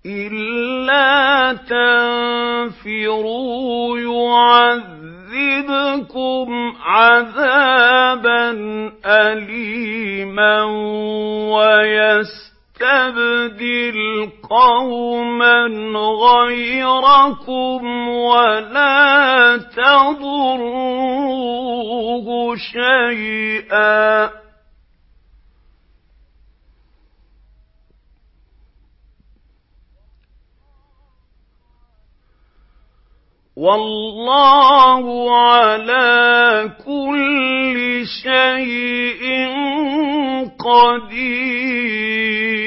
إِلَّا تَنفِرُوا يُعَذِّبْكُمْ عَذَابًا أَلِيمًا وَيَسْتَبْدِلْ قَوْمًا غَيْرَكُمْ وَلَا تَضُرُّوهُ شَيْئًا ۗ وَاللَّهُ عَلَىٰ كُلِّ شَيْءٍ قَدِيرٌ.